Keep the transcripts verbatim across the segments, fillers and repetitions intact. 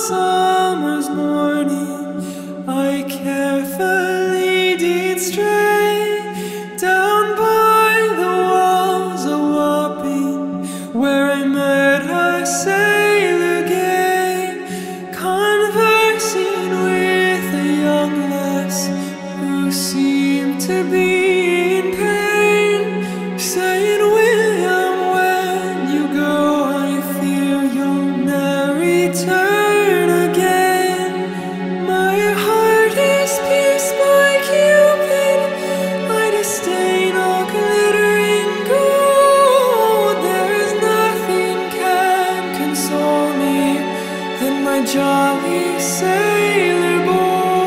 summer's morning, I carefully did stray down by the walls of Wapping, where I met a sailor gay, conversing with a young lass who seemed to be in pain, saying, "William, when you go, I fear you'll never return again. My heart is pierced by Cupid, I disdain all glittering gold. There is nothing can console me than my jolly sailor boy."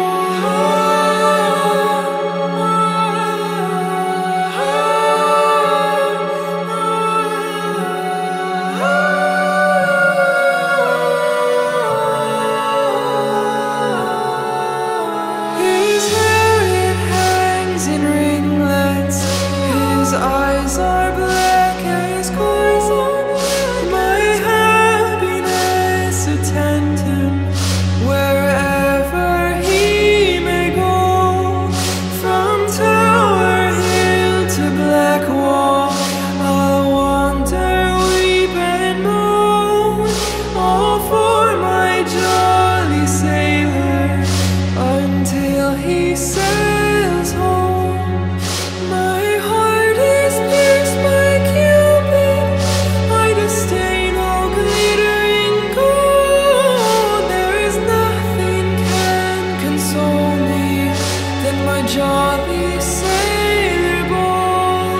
Eyes are black as coal. My happiness attend him wherever he may go. From Tower Hill to Black Wall, I'll wander, weep and moan, all for my jolly sailor until he sails home. My heart is pierced by Cupid, I disdain all glittering gold. There is nothing can console me than my jolly sailor boy.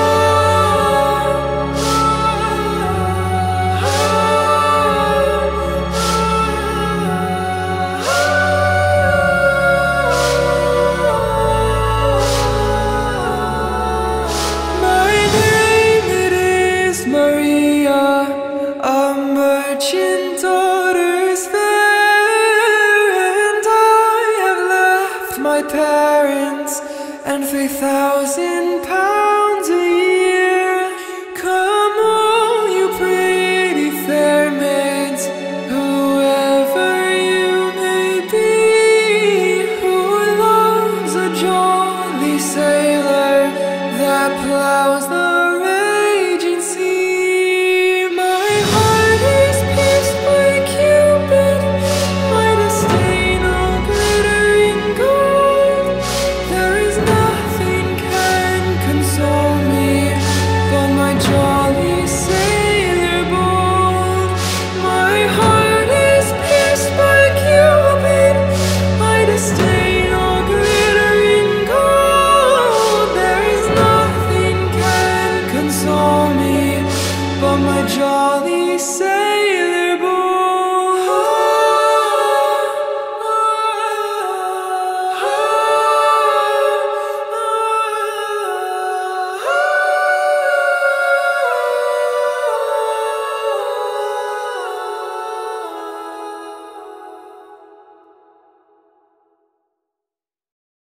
My name it is Maria, a merchant daughter's fair, and I have left my parents and three thousand